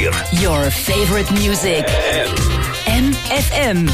compartir. Your favorite music. MFM.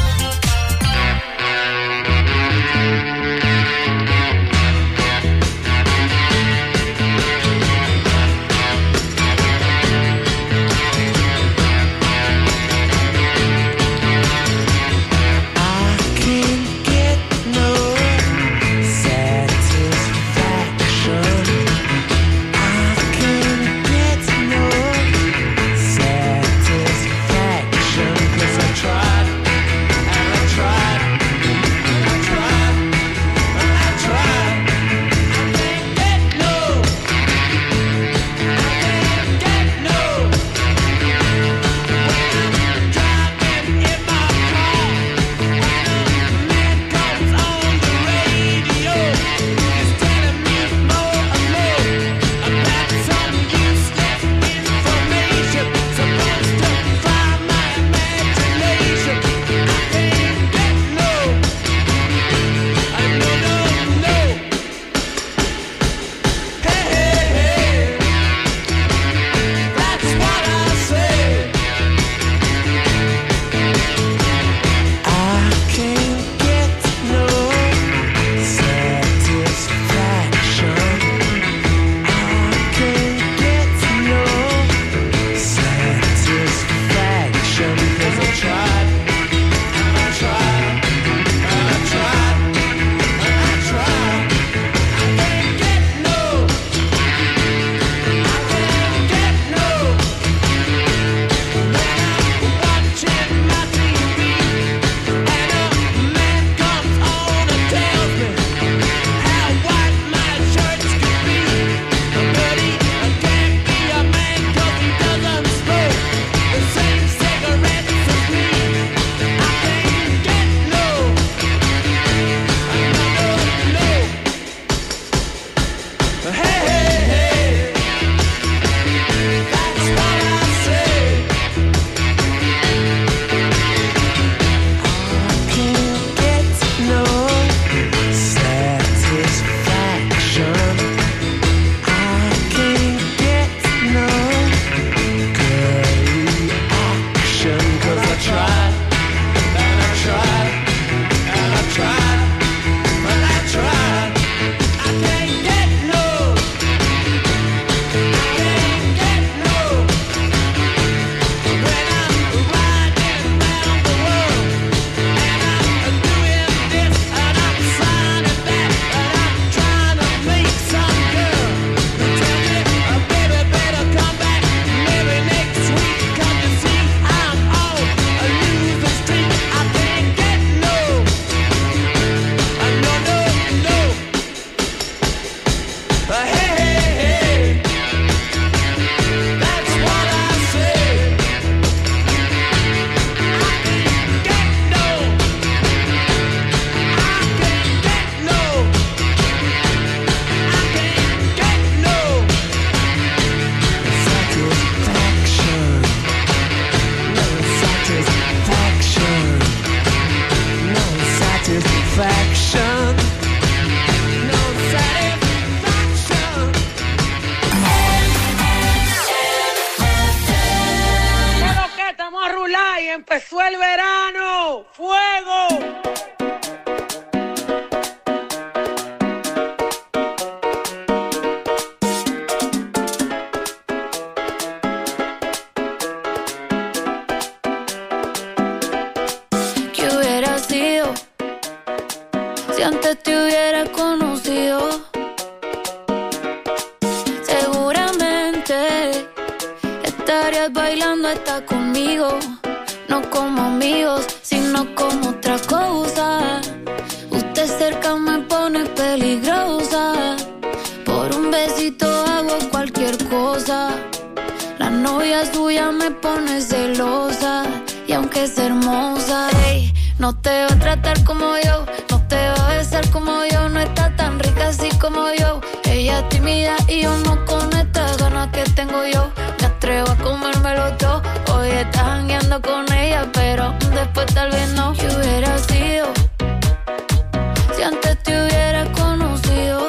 Empezó el verano, fuego. ¿Qué hubiera sido si antes te hubiera conocido? Seguramente estarías bailando hasta conmigo. No como amigos, sino como otra cosa. Usted cerca me pone peligrosa. Por un besito hago cualquier cosa. La novia suya me pone celosa. Y aunque es hermosa, hey, no te va a tratar como yo. No te va a besar como yo. No está tan rica así como yo. Ella es tímida y yo no con estas ganas que tengo yo. Me atrevo a comérmelo todo. Hoy estás jangueando con ella, pero después tal vez no. ¿Qué hubiera sido si antes te hubiera conocido?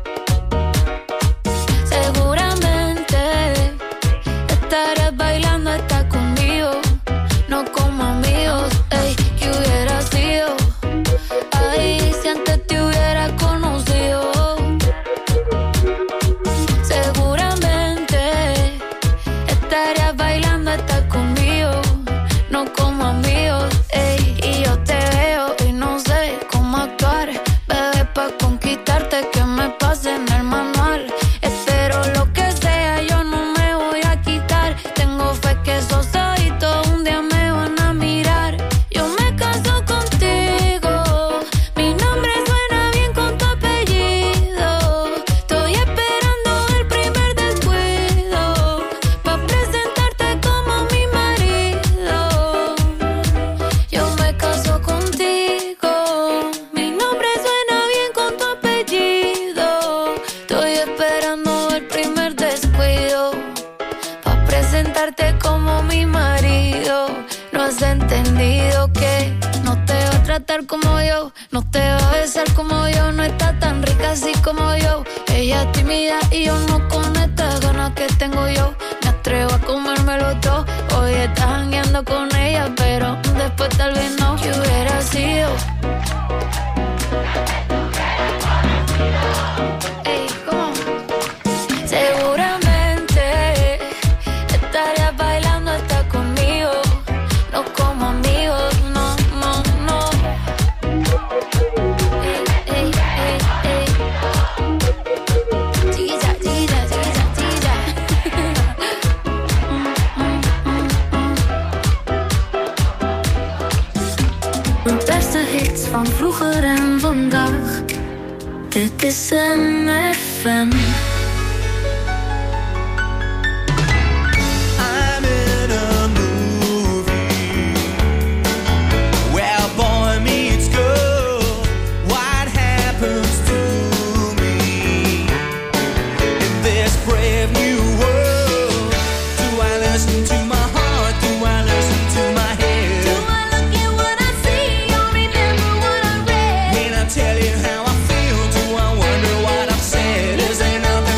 Seguramente estarías bailando caminar como yo, no te va a besar como yo, no está tan rica así como yo. Ella es tímida y yo no con estas ganas que tengo yo. Me atrevo a comérmelo todo. Hoy estás jangueando con ella, pero después tal vez no. ¿Qué hubiera sido? Ey, ¿cómo? Seguramente estarías bailando hasta conmigo. No como amigos, no, no, no. Ey, ey, ey, ey. Chiquilla, chiquilla, chiquilla, chiquilla. De beste hits van vroeger en vandaag. Dit is MFM. Tell you how I feel, do I wonder what I've said? Is there nothing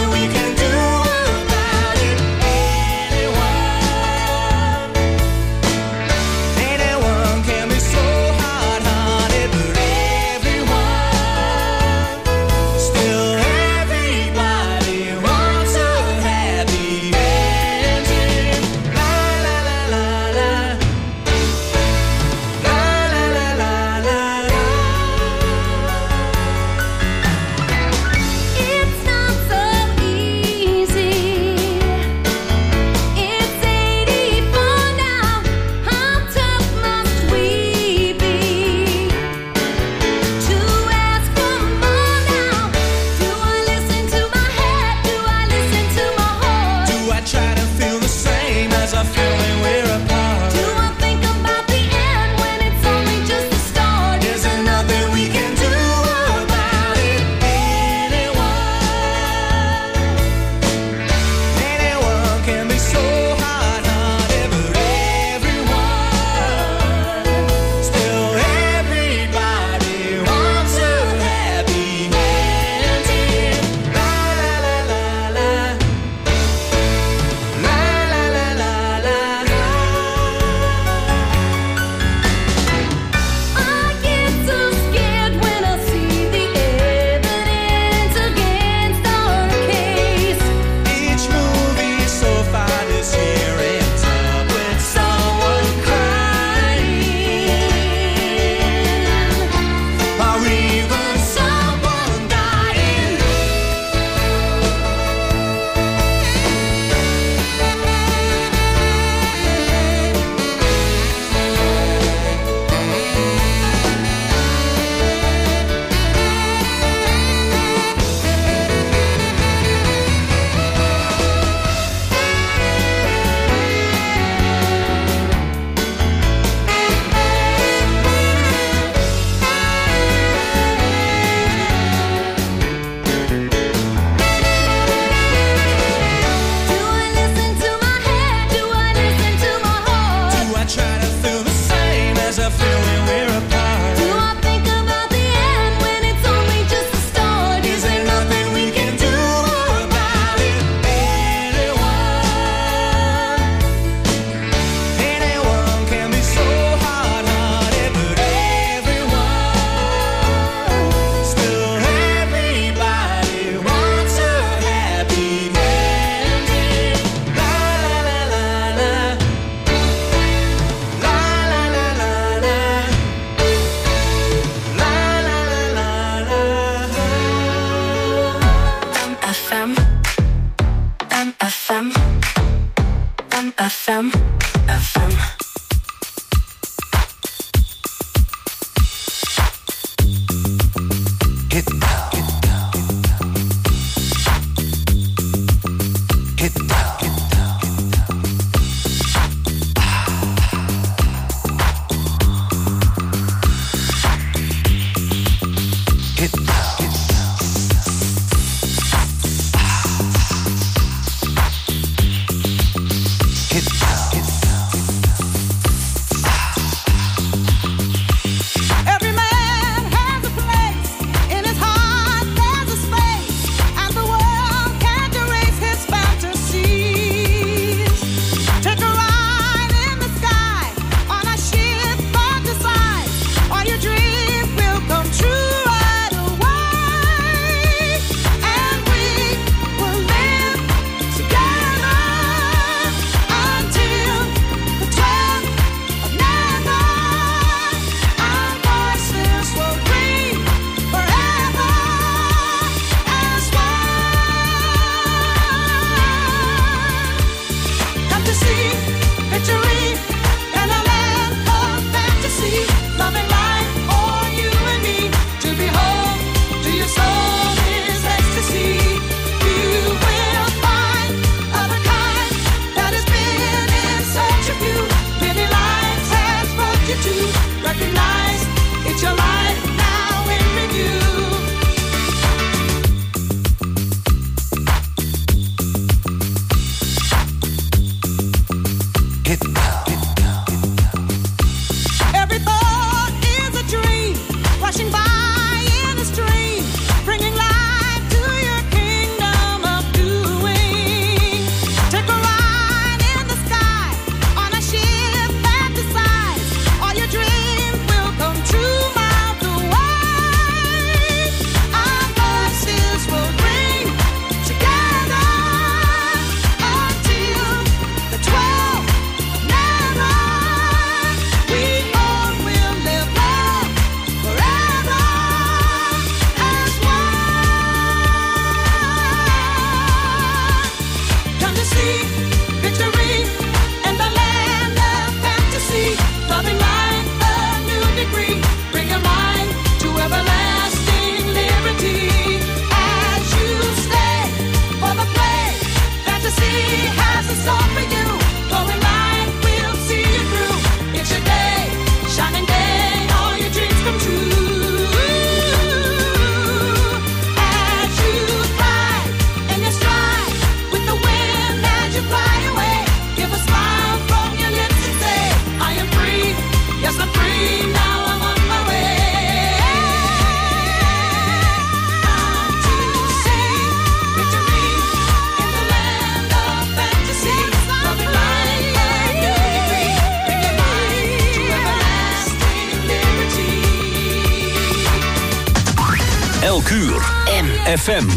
Elk uur. FM.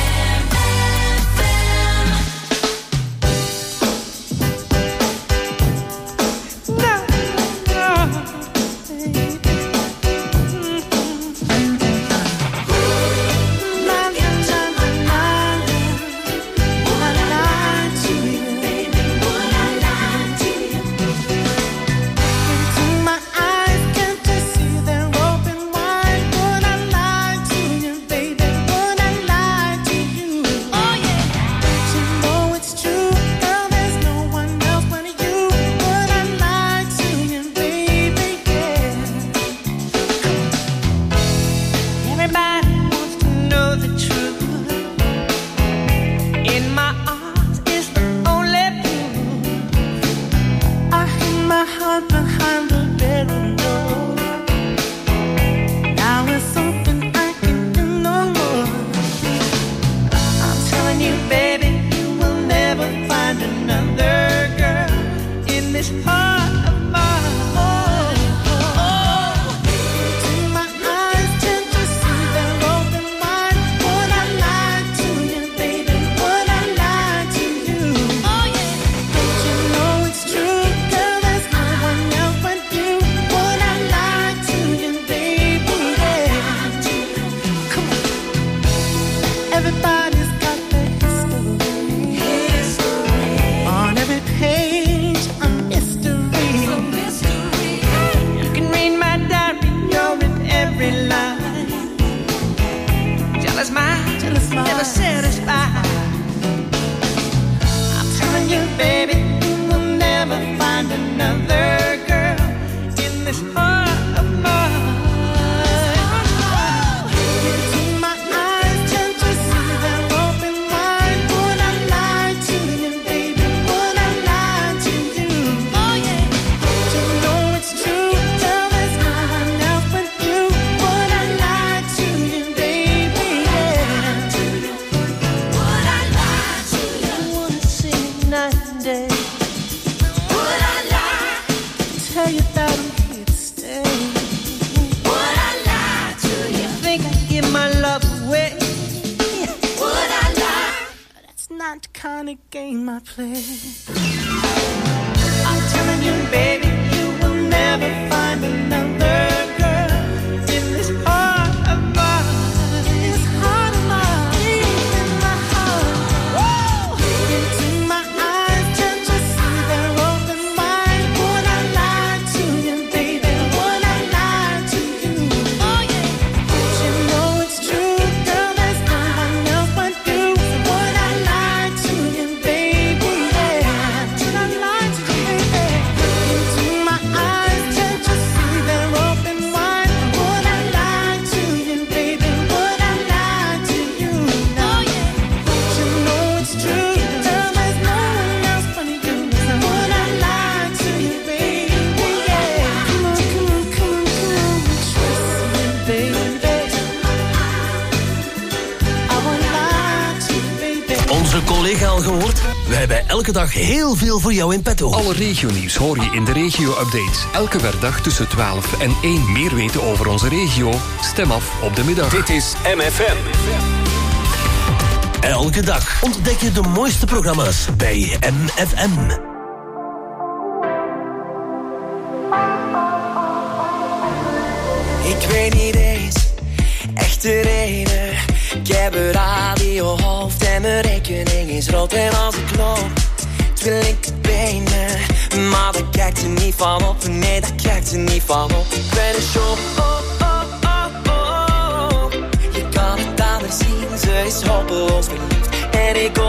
Elke dag heel veel voor jou in petto. Alle regionieuws hoor je in de regio-updates. Elke werkdag tussen 12 en 1. Meer weten over onze regio? Stem af op de middag. Dit is MFM. Elke dag ontdek je de mooiste programma's bij MFM. Ik weet niet eens echt de reden. Ik heb een radiohoofd en mijn rekening is rood. En als ik loop, twee linkerbenen. Maar daar kijkt er niet van op. Nee, daar kijkt er niet van op. Ik ben een show, Je kan het aan haar zien, ze is hopeloos verliefd. En ik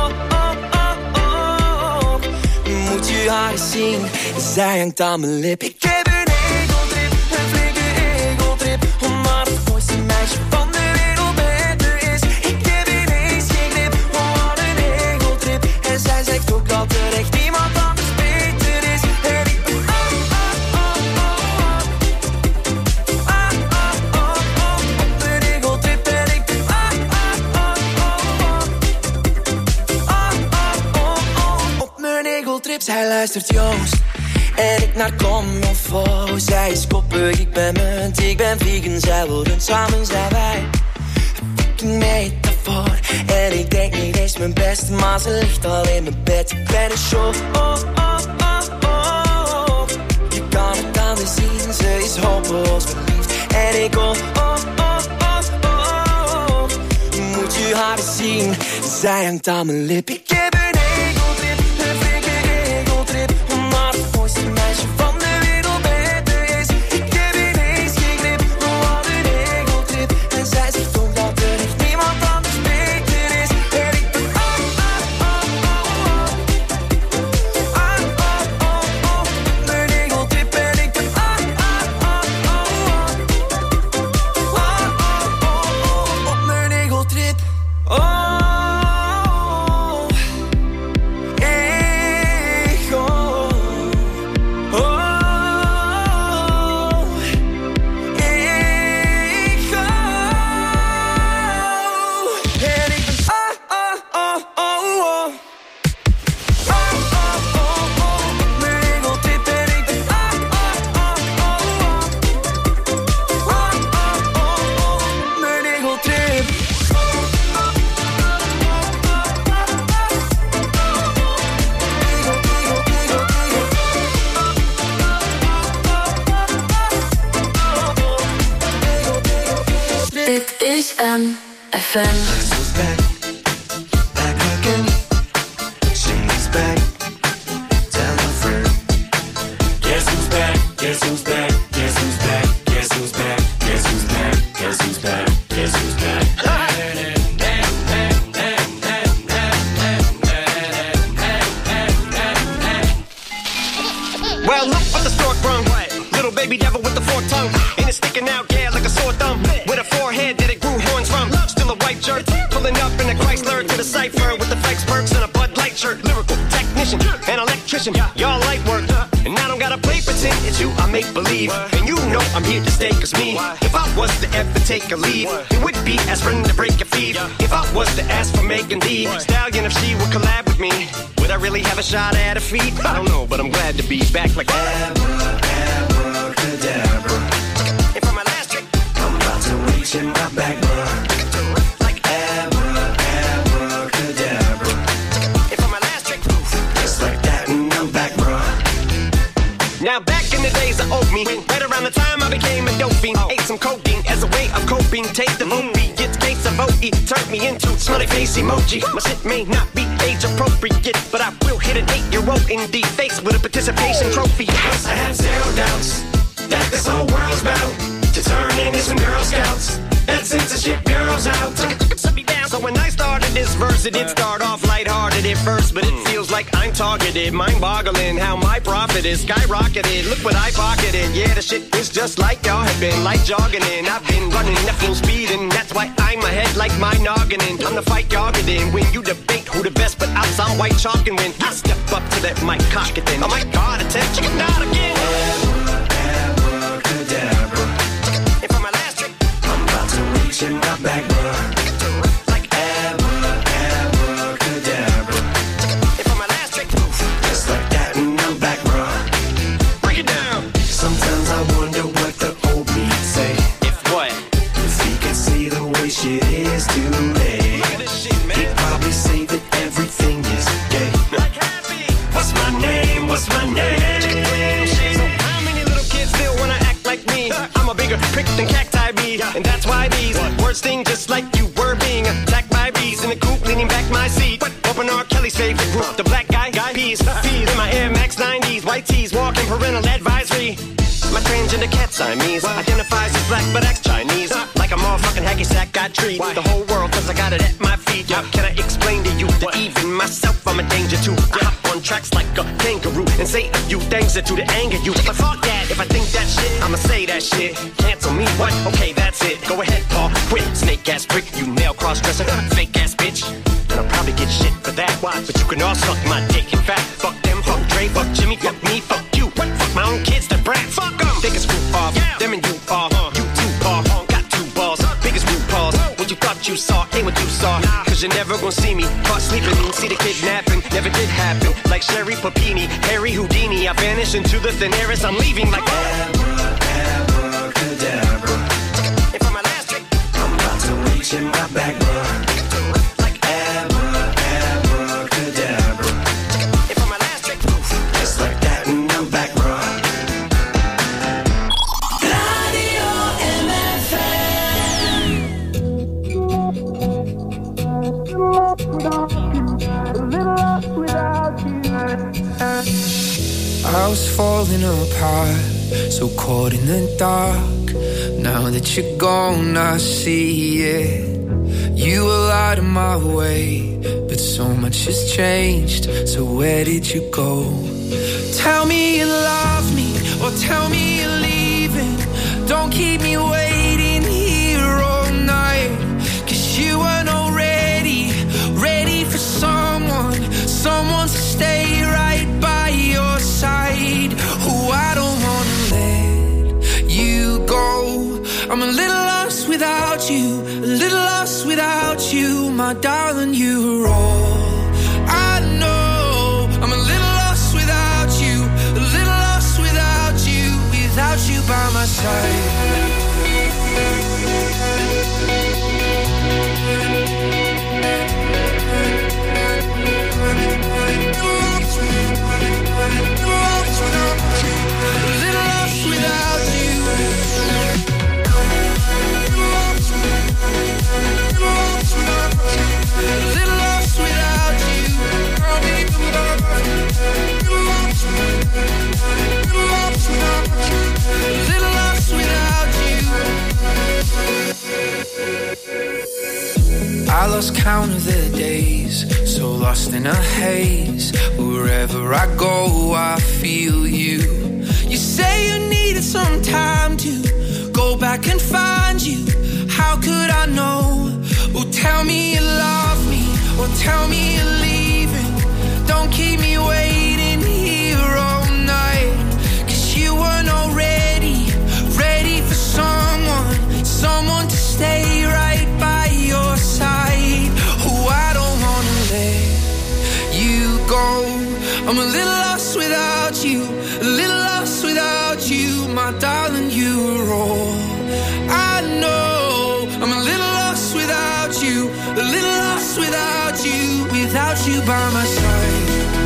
moet je haar eens zien, zij hangt aan mijn lip. Ik heb een egotrip, een flinke egotrip. Omdat het mooiste meisje van de wereld met me is. Ik heb ineens geen grip, wat een egotrip. En zij zegt ook dat er echt niemand anders beter is. En ik ben op een egotrip. En ik ben op mijn egotrip. Zij luistert Joost en ik naar Commonfo. Zij is koppig, ik ben munt, ik ben vegan. Zij wil rund, samen zijn wij mijn best, maar ze ligt al in mijn bed. Ik ben een show, oh, oh, oh, oh. Je kan het aan me zien, ze is hopeloos verliefd. En ik oh, oh, oh, oh, oh. Moet je haar eens zien, zij hangt aan mijn lip. Ik heb een egeltrip, een flinke egeltrip. Maar het mooiste meisje van de wereld beter is. Ik heb ineens geen grip, wat een egeltrip. En zij zegt ook dat er echt niemand anders beter is. En ik ben mijn egeltrip. En ik ben op mijn egeltrip. FM. Who's back? Back again. She's back. Tell a friend. Guess who's back? Guess who's back? Guess who's back? Guess who's back? Guess who's back? Guess who's back? Guess who's back? Well, look what the stork brung. Little baby devil with the forked tongue. And it's sticking out, yeah, like a sore thumb. With a forehead that it grew horns from. Still a white shirt, pulling up in a Chrysler to the cypher with the flex perks and a Bud Light shirt. Lyrical technician, an electrician, y'all light work. And I don't gotta play pretend, it's you I make believe. And you know I'm here to stay, cause me, if I was to ever take a leave, it would be aspirin to break your feet. If I was to ask for Megan D Stallion, if she would collab with me, would I really have a shot at her feet? I don't know, but I'm glad to be back like abracadabra. And for my last trick, I'm about to reach in my back, bruh. Like abracadabra. And for my last trick, just like that, and I'm back, bruh. Now back in the days of old me, right around the time I became a dope fiend, ate some codeine as a way of coping. Taste of opiates, case of OE, turned me into smiley face emoji. My shit may not be age appropriate, but I will hit an 8-year-old in the face with a participation trophy. I have zero doubts that this whole world's bound to turn into some Girl Scouts and censorship girls out. So when I started this verse, it did start off lighthearted at first, but it feels like I'm targeted, mind-boggling how my profit is skyrocketed. Look what I pocketed, yeah, the shit is just like y'all have been, like jogging in. I've been running at full speed, and that's why I'm ahead like my noggin in. I'm the fight y'all get in when you debate who the best, but I'm some white chalk, and when I step up to that mic, cock it then. Oh my God, attempt chicken out again. Abracadabra. And for my last trick, I'm about to reach in my back, bruh. Like abracadabra. And for my last trick, just like that, and I'm back, bruh. Break it down. Sometimes I wonder what the old me say. If what? If he could see the way shit is today. Look at this shit, man. He'd probably say that everything is gay. Like happy. What's my name? What's my name? I'm a bigger prick than cacti bee, and that's why these words sting just like you were being attacked by bees in the coop, leaning back my seat. Open R. Kelly's favorite group, the black guy peas. Feed in my Air Max 90s, white tees, walking parental advisory. My transgender cat Siamese identifies as black but acts Chinese. Like a motherfucking hacky sack, got treat the whole world cause I got it at my feet. How can I explain to you that even myself I'm a danger to? I hop on tracks like a kangaroo and say a few things that do to anger you. But fuck that, if I think that shit, I'ma say that shit. Cancel me, what? Okay, that's it. Go ahead, Paul, quit. Snake ass prick, you nail cross-dresser, fake ass bitch. And I'll probably get shit for that. But you can all suck my dick. In fact, fuck them, fuck Dre, fuck Jimmy, fuck me, fuck you. Fuck my own kids, the brat. Fuck them. Take a screw off, them and you off. You too, Paul, got two balls. Biggest root balls. What you thought you saw ain't what you saw. Cause you're never gonna see me caught sleeping. See the kidnapping, never did happen. Like Sherry Papini, Harry Houdini. I vanish into the thin air as I'm leaving like abracadabra. And for my last trick, I'm about to reach in my back, bruh. Like abracadabra. house falling apart, so caught in the dark. Now that you're gone, I see it. You were out of my way, but so much has changed. So where did you go? Tell me you love me, or tell me you're leaving. Don't keep me waiting here all night, 'cause you weren't already ready for someone to stay right by your side. Oh, I don't wanna let you go. I'm a little lost without you, a little lost without you, my darling, you're all I know. I'm a little lost without you, a little lost without you by my side. I lost count of the days, so lost in a haze. Wherever I go, I feel you. You say you needed some time to go back and find you. How could I know? Oh, tell me you love me, or tell me you're leaving. Don't keep me waiting here all night, 'cause you weren't already ready for someone to stay right by your side. Oh, I don't wanna let you go. I'm a little lost without you, a little lost without you, my darling, you're all I know. I'm a little lost without you, a little lost without you by my side.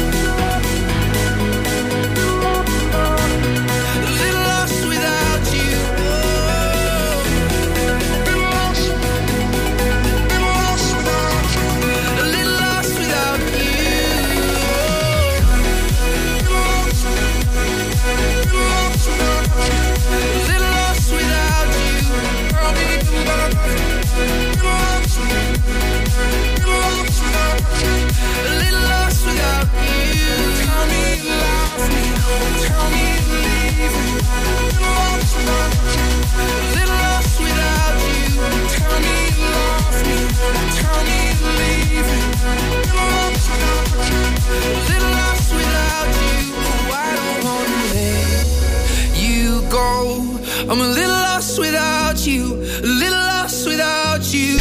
I'm a little lost without you, a little lost without you.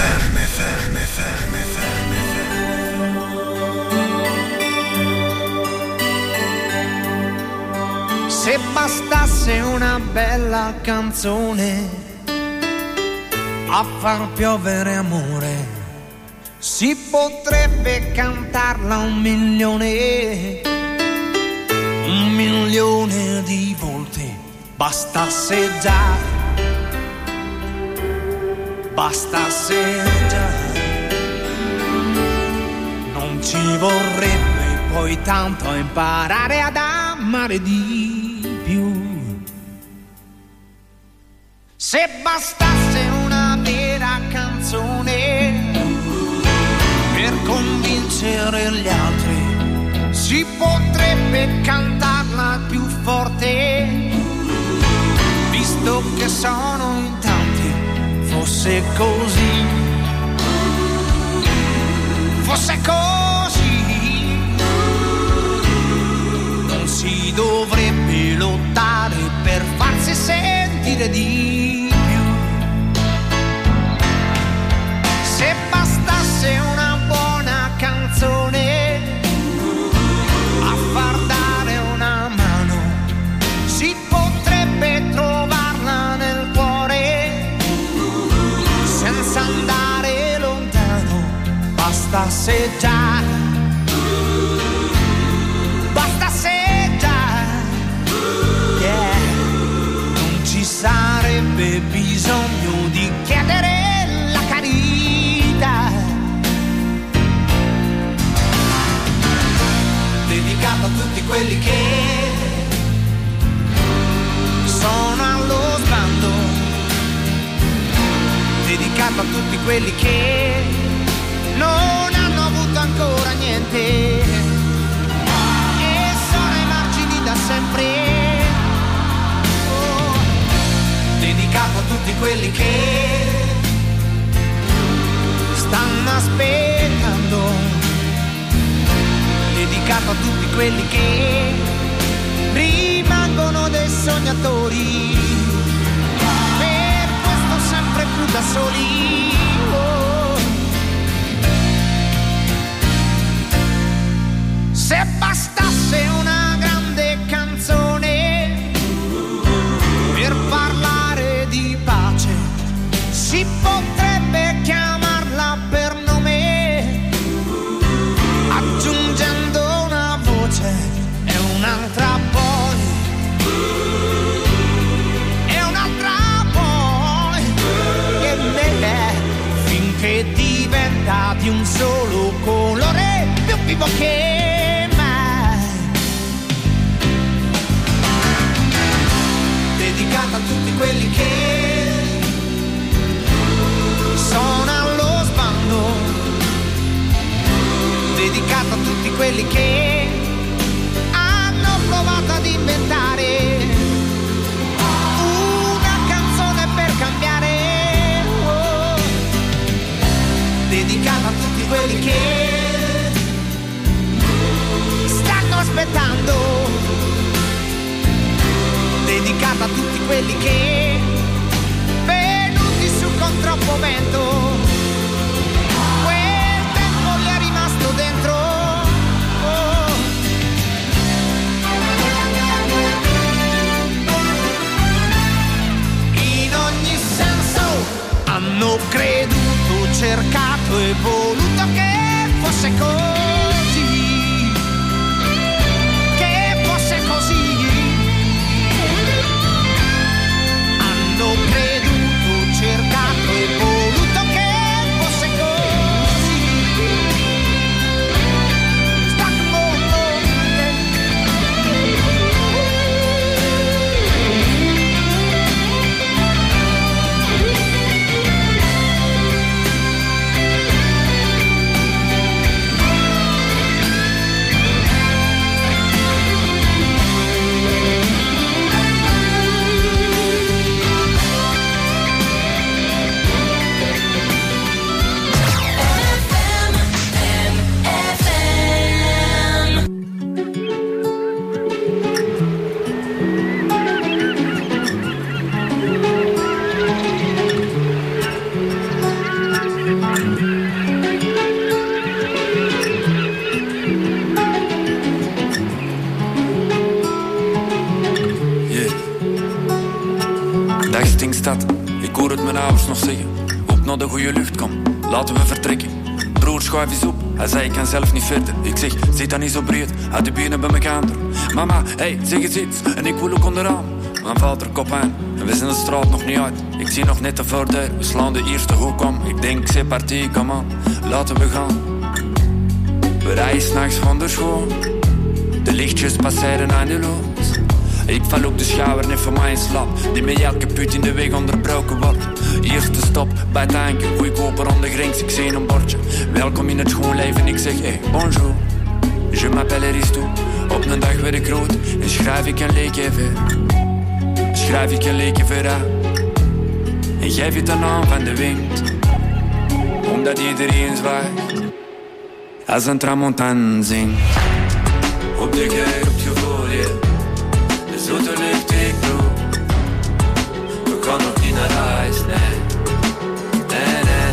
Se bastasse una bella canzone a far piovere amore, si potrebbe cantarla 1.000.000 di volte. Bastasse già non ci vorrebbe poi tanto imparare ad amare di più. Se bastasse una vera canzone per convincere gli altri, si potrebbe cantarla più forte. Visto che sono in tanti, fosse così, non si dovrebbe lottare per farsi sentire di più. Se bastasse una buona canzone a far dare una mano, si potrebbe trovarla nel cuore senza andare lontano. Bastasse già, yeah. Non ci sarebbe bisogno di chiedere la carità, dedicato a tutti quelli che dedicato a tutti quelli che non hanno avuto ancora niente e sono ai margini da sempre. Oh, dedicato a tutti quelli che stanno aspettando, dedicato a tutti quelli che rimangono dei sognatori, per questo sempre più da soli. Oh. Se bastasse una grande canzone per parlare di pace, si potrebbe chiamarla per nome, aggiungendo una voce e un'altra poi, e un'altra poi, e me, finché diventa di un solo colore, più vivo che mai. Dedicata a tutti quelli che sono allo sbando, dedicato a tutti quelli che hanno provato ad inventare una canzone per cambiare. Oh. Dedicato a tutti quelli che stanno aspettando, dedicato a tutti quelli che venuti su con troppo vento, quel tempo gli è rimasto dentro. Oh. In ogni senso hanno creduto, cercato e voluto che fosse così, che fosse così. Hanno creduto, cercato e voluto che fosse così. Ik hoor het mijn ouders nog zeggen. Op naar de goede lucht, kom, laten we vertrekken. Broer, schuif eens op, hij zei ik kan zelf niet verder. Ik zeg, zit dan niet zo breed, uit de benen bij elkaar. Mama, hey, zeg eens iets, en ik wil ook onderaan. Mijn vader kop aan, en we zijn de straat nog niet uit. Ik zie nog net de voordeur, we slaan de eerste hoek om. Ik denk, c'est parti, kom aan, laten we gaan. We rijden s'nachts van de school, de lichtjes passeren eindeloos. Ik val op de schouder en voor mij in slaap, die met elke put in de weg onderbroken wordt. Eerste stop bij het anker, goedkoper aan de grens, ik zie een bordje. Welkom in het schoon leven, ik zeg hey, bonjour. Je m'appelle Aristo, op een dag werd ik rood en schrijf ik een leekje ver. Schrijf ik een leekje ver aan en geef je de naam van de wind, omdat iedereen zwaait als een tramontaan zingt. Op de geir, op je voordeel, de zoete lucht ik doe. We gaan nog niet naar huis, nee. Nee, nee,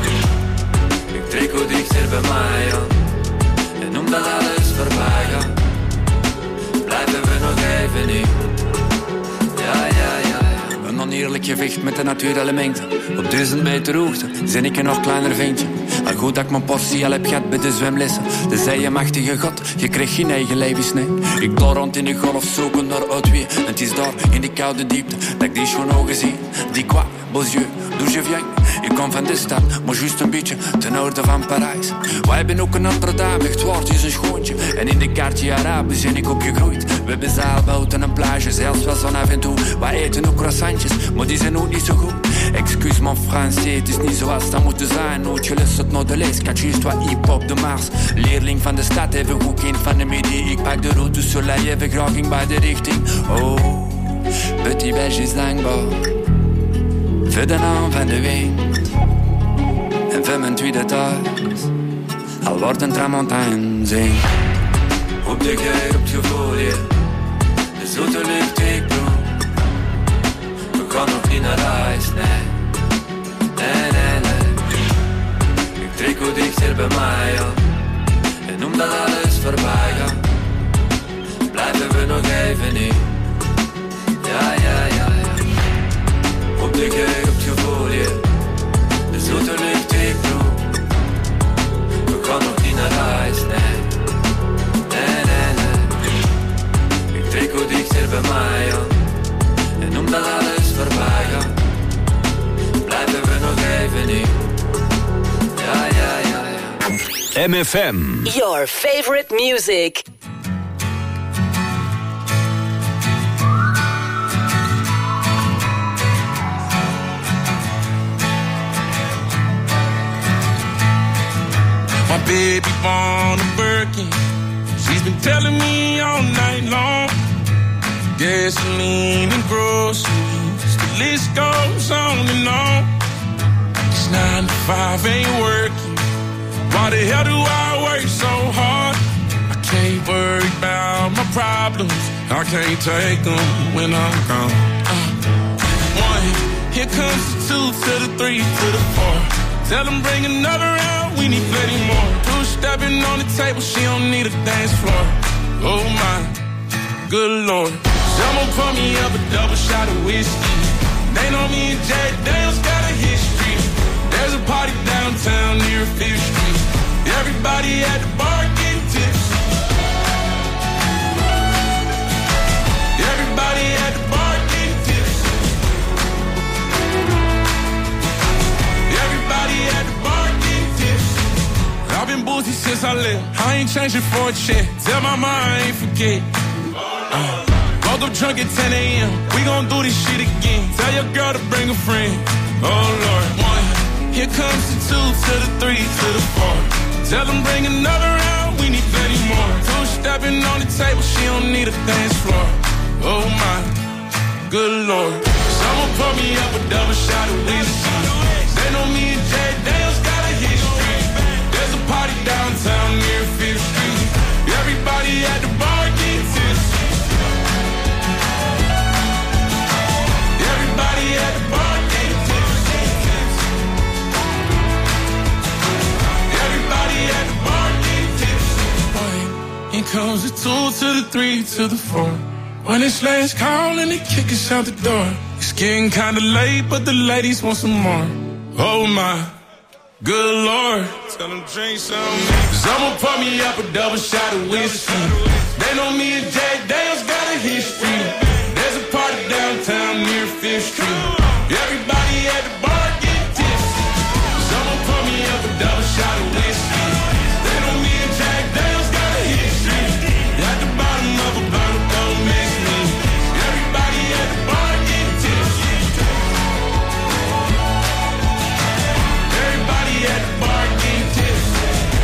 nee. Ik trek wat dichter bij mij aan. En omdat alles voorbij gaat, blijven we nog even hier. Ja, ja, ja. Een oneerlijk gevecht met de natuurelementen. Op 1000 meter hoogte zijn ik een nog kleiner ventje. Al goed dat ik mijn portie al heb gehad bij de zwemlessen. De zeeënmachtige god, je kreeg geen eigen levensnee. Ik doe rond in de golf zoeken naar uitwee. En het is daar in die koude diepte dat ik die schoon ogen zie. Die quoi, beaux yeux, d'où je viens. Ik kom van de stad, maar juist een beetje ten noorden van Parijs. Wij hebben ook een Notre-Dame, echt waar, het is een schoontje. En in de kaartje Arabisch ben ik opgegroeid. We hebben zeilboten en plage, zelfs wel zon af en toe. Wij eten ook croissantjes, maar die zijn ook niet zo goed. Excuus mijn Fransie, het is niet zoals het moet zijn. Nooit geluisterd naar de les, catchist wat hip-hop de Mars. Leerling van de stad, even goed kind van de midi. Ik pak de route soleil, even graag in bij de richting. Oh, Petit Belge is dankbaar voor de naam van de wind. En voor mijn tweede thuis, al wordt een tramontijn zing. Op de geit, op het gevoel, yeah. De zoete lucht, ik proef. We gaan nog niet naar huis, nee. Nee, nee, nee. Ik trek hoe dichter bij mij, ja. En omdat alles voorbij gaat, blijven we nog even niet. Ja, ja, ja, ja. Op de geit, op het gevoel, yeah. De zoete lucht, ik proef. We gaan nog niet naar huis, nee. Nee, nee, nee. Ik trek hoe dichter bij mij, ja. En omdat alles voorbij gaat, blijven we nog even niet. Ja, ja, ja, ja. MFM. Your favorite music. My baby born a Birkin. She's been telling me all night long. Gasoline and groceries, the list goes on and on. This 9 to 5 ain't working. Why the hell do I work so hard? I can't worry about my problems. I can't take them when I'm gone. 1, here comes the 2 to the 3 to the 4. Tell them bring another round, we need plenty more. 2 stepping on the table, she don't need a dance floor. Oh my, good Lord. Someone pour me up a double shot of whiskey. They know me and Jack Daniels got a history. There's a party downtown near 5th Street. Everybody at the bar getting tipsy. Everybody at the bar getting tipsy. Everybody at the bar getting tipsy. I've been boozy since I left. I ain't changing for a check. Tell my mom I ain't forget. Woke up drunk at 10 a.m. We gon' do this shit again. Tell your girl to bring a friend. Oh Lord. 1, here comes the 2 to the 3 to the 4. Tell them bring another round, we need plenty more. 2 stepping on the table, she don't need a dance floor. Oh my, good Lord. Someone pour me up a double shot of whiskey. They know me and Jack Daniels got a history. There's a party downtown near 5th Street. Everybody at the bar getting tipsy. Everybody at the bar getting tipsy. Everybody at the bar getting tipsy. Here comes the 2 to the 3 to the 4. When it's last call and they kick us out the door. It's getting kinda late, but the ladies want some more. Oh my, good Lord. Tell them drink some. Someone pour me up a double shot of whiskey. They know me and Jack Daniels got a history. There's a party downtown near 5th Street. Everybody at the bar get tipsy. Someone pour me up a double shot of whiskey. They know me and Jack Daniels got a history. At the bottom of a bottle, don't miss me. Everybody at the bar get tipsy. Everybody at the bar get tipsy.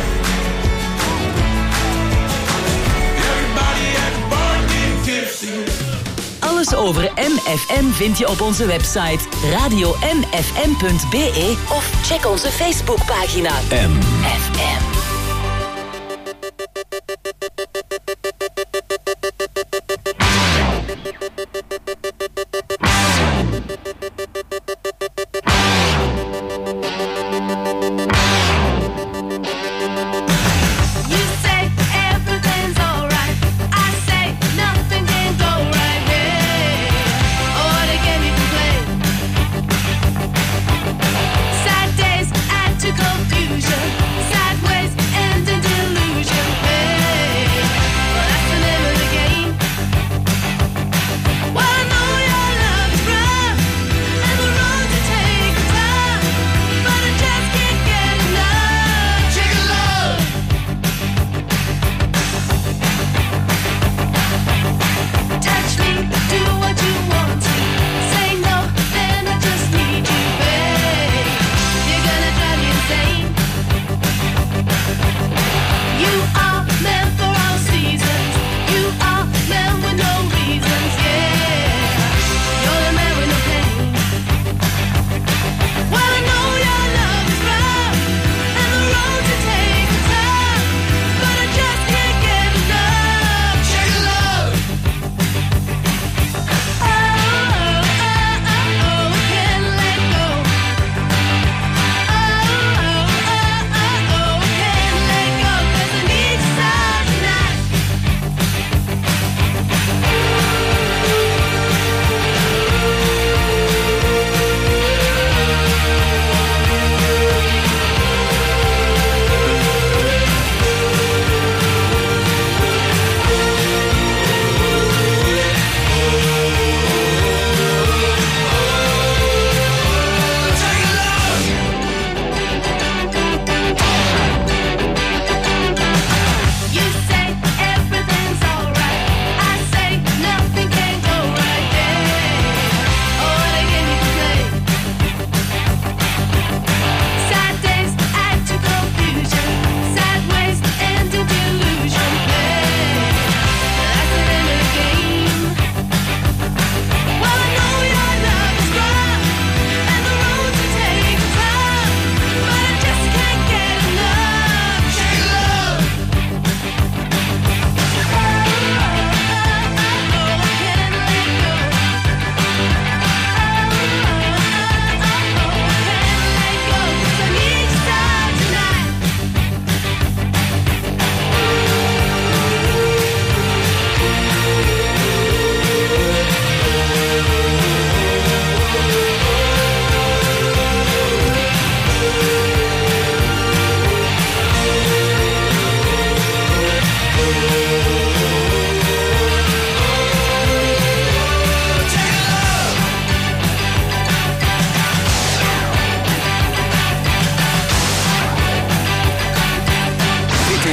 Everybody at the bar get tipsy. Alles over MFM vind je op onze website radio-mfm.be of check onze Facebookpagina MFM. Sideways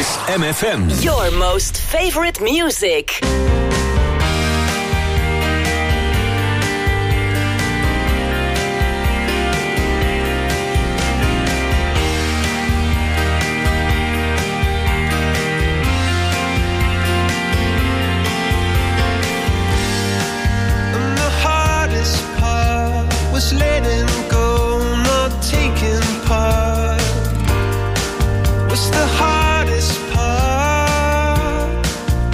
is MFM. Your most favorite music. Letting go, not taking part. What's the hardest part?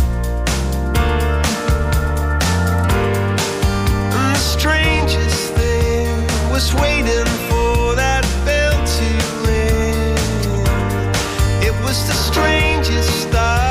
And the strangest thing was waiting for that bell to ring. It was the strangest start.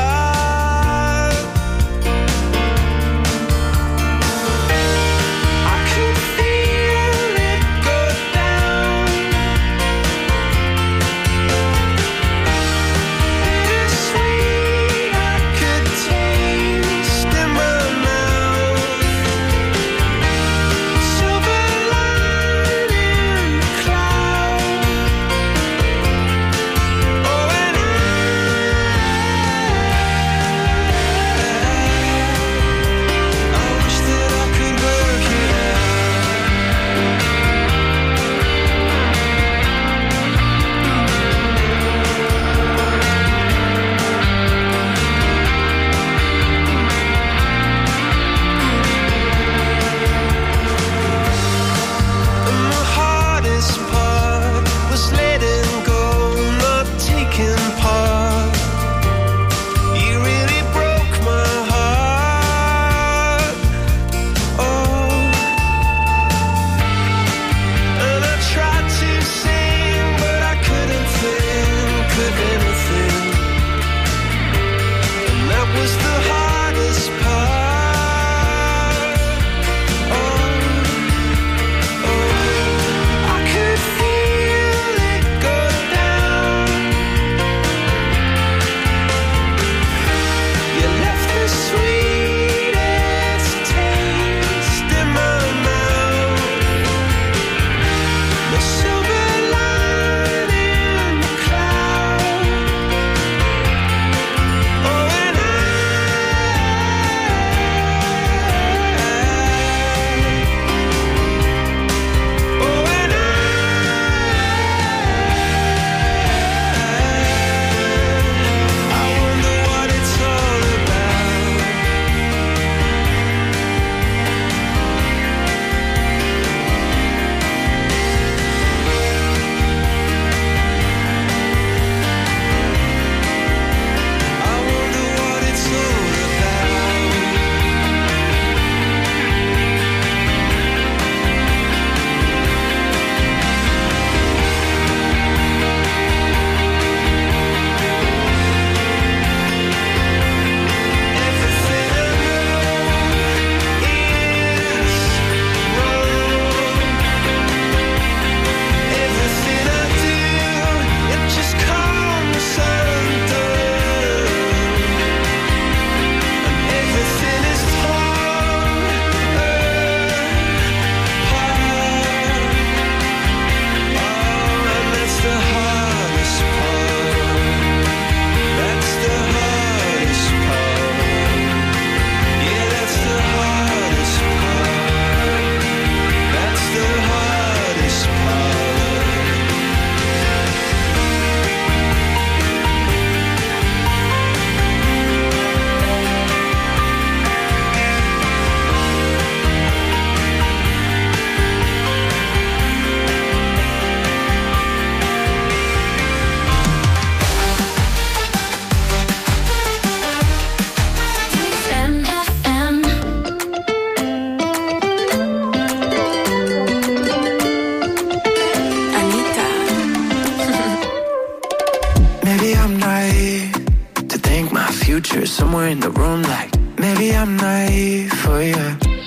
somewhere in the room like maybe I'm naive for you.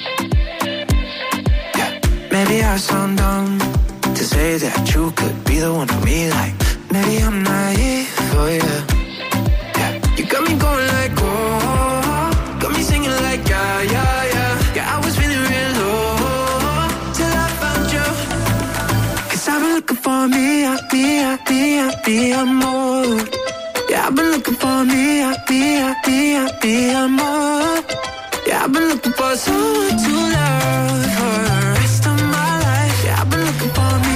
Yeah. Maybe I sound dumb to say that you could be the one for me. Like maybe I'm naive for you. Yeah. You got me going like oh, got me singing like yeah, yeah, yeah. Yeah, I was feeling real low till I found you. 'Cause I've been looking for me, more. Yeah, I've I've been looking for me, more. Yeah, I've been looking for someone to love for the rest of my life. Yeah, I've been looking for me,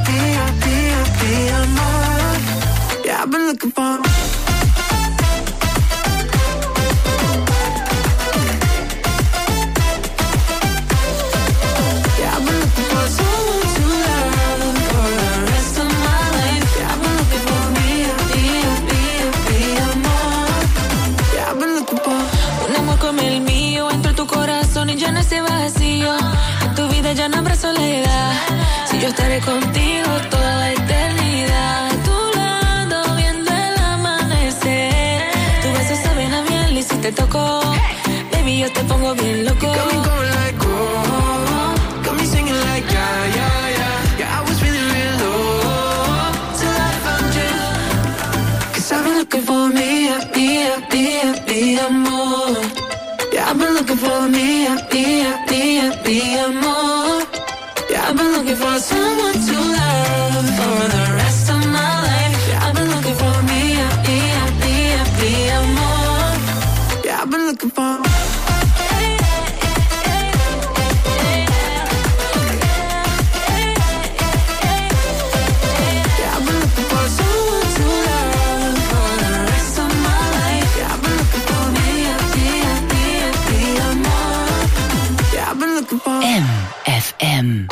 more. Yeah, I've been looking for. Ya no habrá soledad si yo estaré contigo toda la eternidad. A tu lado viendo el amanecer. Tu beso sabe a miel y si te toco, baby, yo te pongo bien loco. You got me going like, oh, got me singing like, yeah, yeah, yeah. Yeah, I was feeling real low till I found you. 'Cause I've been looking for me, more. Yeah, I've been looking for me, more. Yeah, I've been looking for someone to love for the rest of my life. Yeah, I've been looking for me, more. Yeah, I've been looking for. MFM.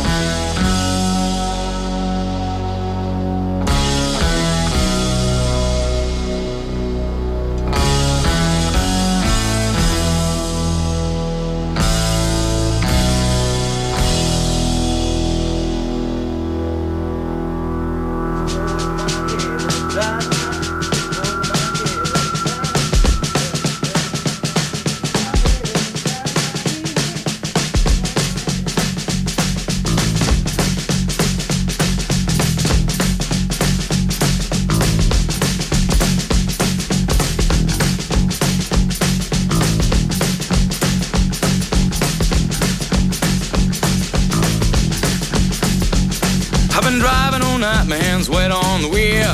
My hands wet on the wheel.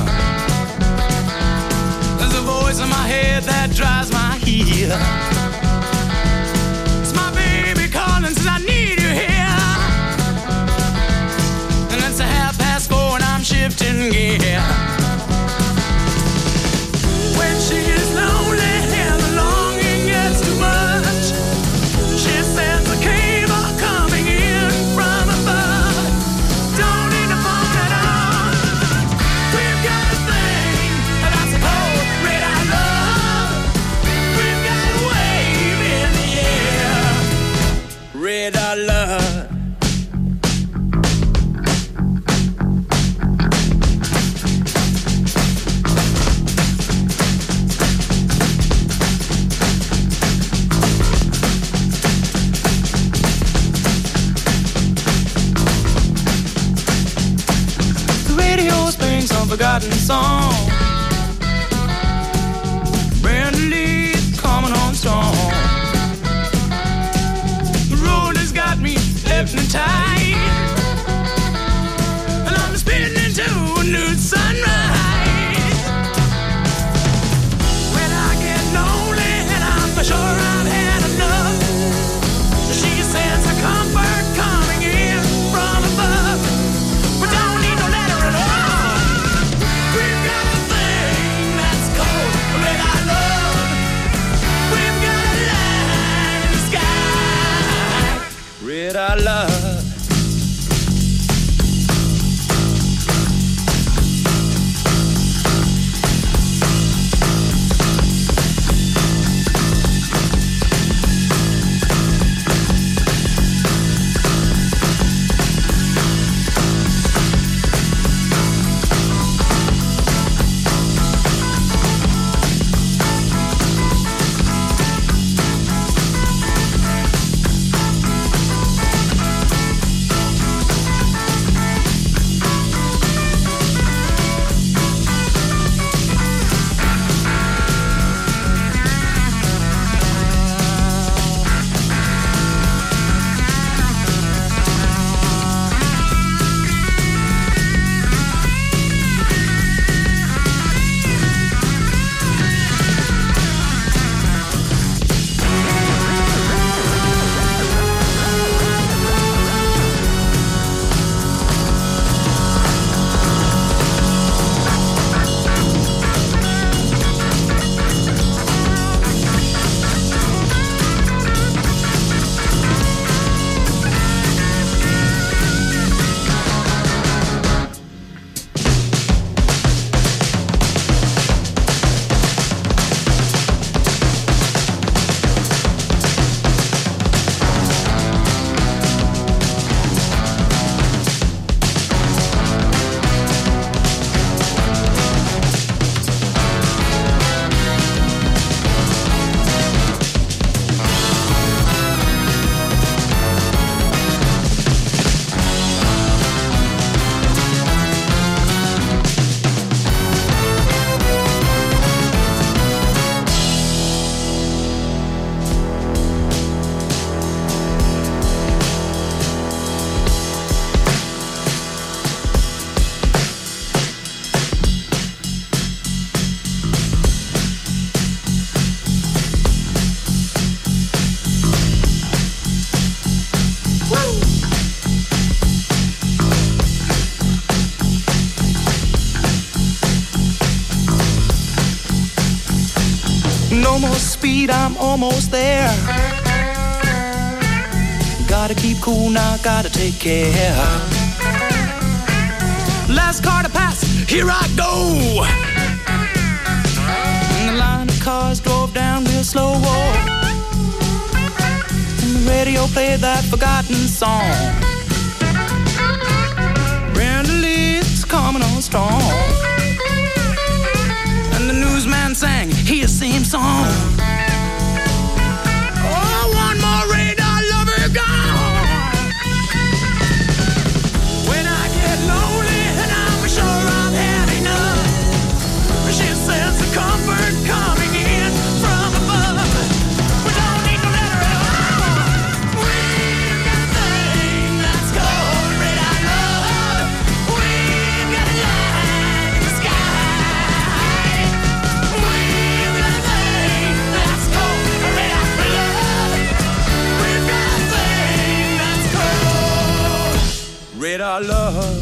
There's a voice in my head that drives my heel. It's my baby calling, says I need you here. And it's 4:30 and I'm shifting gear. When she is lonely and the longing gets too much, she says the cable coming in from above. Don't need to phone at all. We've got a thing that's called red eye love. We've got a wave in the air. Red eye love. Forgotten song. Brand new leaf coming on strong. The road has got me hypnotized, and I'm spinning into a new sunrise. When I get lonely and I'm sure I've had enough, she sends a comfort coming in from above. But don't need no letter at all. Red eye love. No more speed, I'm almost there. Gotta keep cool now, gotta take care. Last car to pass, here I go. And the line of cars drove down real slow. And the radio played that forgotten song. Brenda Lee's coming on strong. And the newsman sang his same song. Oh, one more radar lover gone. When I get lonely and I'm sure I've had enough, she says the comfort coming in from above. We don't need no letter at all. We've got a thing that's called red eye love. We've got a light in the sky. We've got a thing that's called red eye love. We've got a thing that's called red eye love.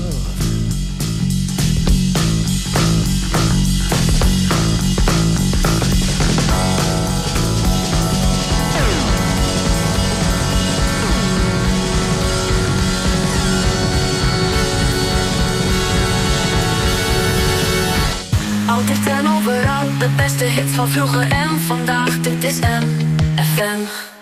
Altijd en overal, de beste hits van vroeger en vandaag. Dit is MFM.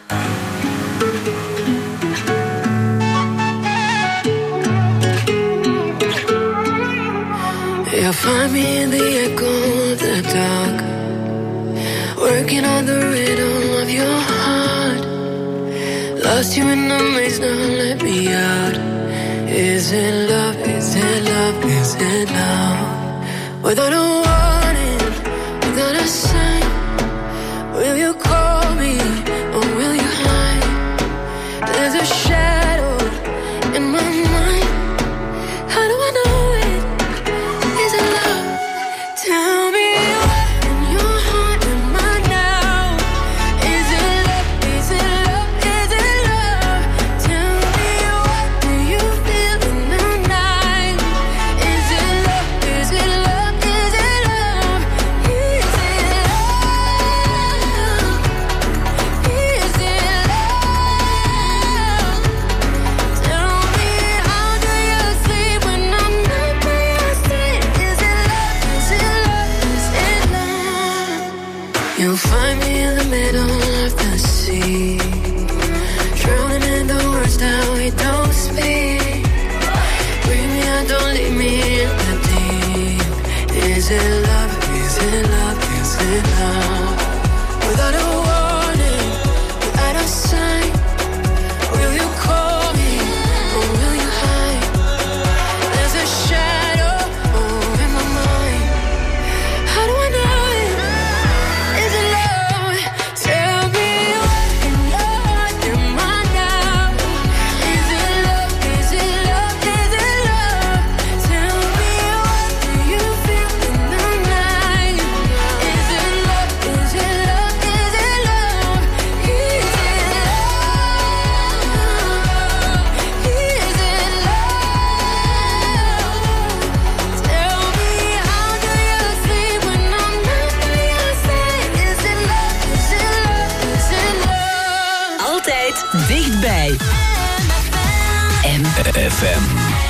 You'll find me in the echo of the dark, working on the rhythm of your heart. Lost you in the maze, now let me out. Is it love, is it love, is it love? Without a warning, without a sign, will you call me or will you hide? There's a shadow in my mind. How do I know it? Is it love? Tell me what in your heart am I now? Is it love? Is it love? Is it love? Tell me what do you feel in the night? Is it love? Is it love? Is it love? Is it love? Is it love? Tell me how do you sleep when I'm not by your side? Is it love? Is it love? Is it love? You'll find me in the middle of the sea, drowning in the words that we don't speak. Bring me out, don't leave me in the deep. Is it love? Is it love? Is it love? Without a warning, without a sign, will you call me or will you hide? There's a shadow in my mind. How do I know it? Is it love? Tell me what in your heart am I now? Is it love? Is it love? Is it love? Tell me what do you feel in the night? Is it love? Is it love? Is it love? Is it love? Is it love? Tell me how do you sleep when I'm not by your side? Is it love? Is it love? Is it love? Altijd dichtbij. FM.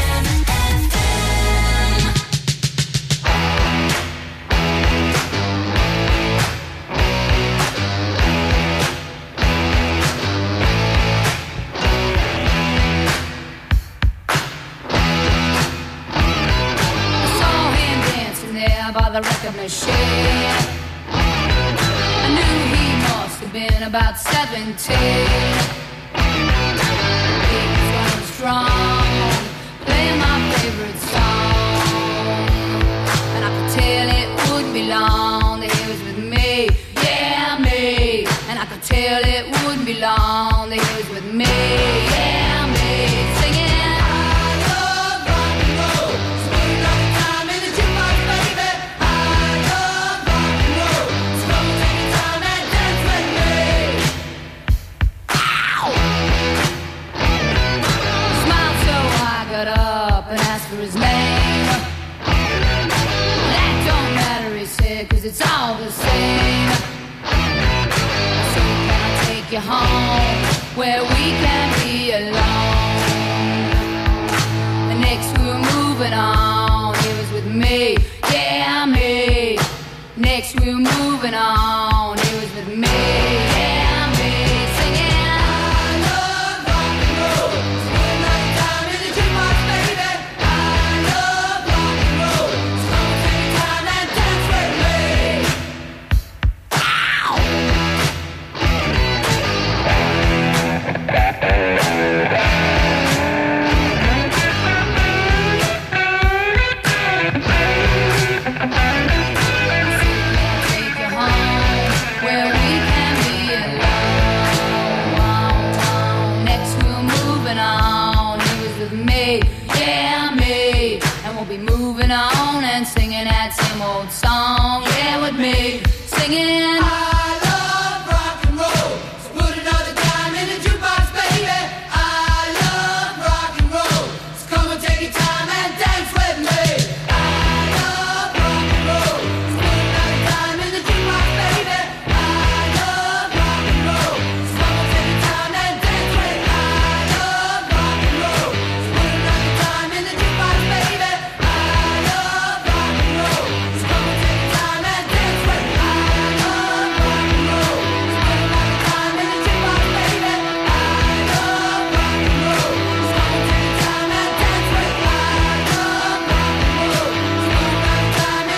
Saw him dancing there by the record machine. I knew he must have been about 17. He was going strong, playing my favorite song, and I could tell it wouldn't be long that he was with me, yeah me. And I could tell it wouldn't be long that he was with me, yeah me. Singing, I love rock and roll, smooth like a time in the jukebox, baby. I love rock and roll, smooth any time and dance with me. Ow! Smiled so I got up. you home where we can be alone. And next we're moving on. He was with me, yeah, me. Next we're moving on. He was with me, yeah, me. Singing, I love rock and roll. Swing like time in the jukebox, baby. I love rock and roll. So take your time and dance with me. On and singing that same old song, yeah, with me, singing.